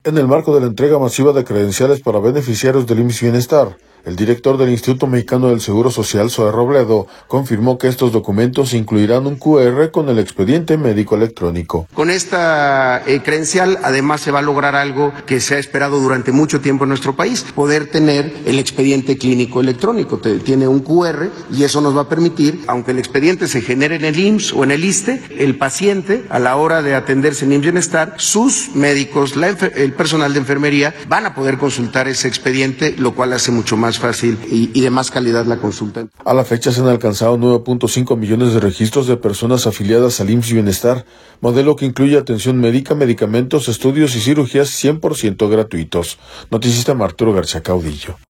En el marco de la entrega masiva de credenciales para beneficiarios del IMSS Bienestar, el director del Instituto Mexicano del Seguro Social, Zoe Robledo, confirmó que estos documentos incluirán un QR con el expediente médico electrónico. Con esta credencial, además, se va a lograr algo que se ha esperado durante mucho tiempo en nuestro país, poder tener el expediente clínico electrónico. Tiene un QR y eso nos va a permitir, aunque el expediente se genere en el IMSS o en el ISSSTE, el paciente, a la hora de atenderse en IMSS Bienestar, sus médicos, el personal de enfermería, van a poder consultar ese expediente, lo cual hace mucho más fácil y de más calidad la consulta. A la fecha se han alcanzado 9.5 millones de registros de personas afiliadas al IMSS Bienestar, modelo que incluye atención médica, medicamentos, estudios y cirugías 100% gratuitos. Noticista Arturo García Caudillo.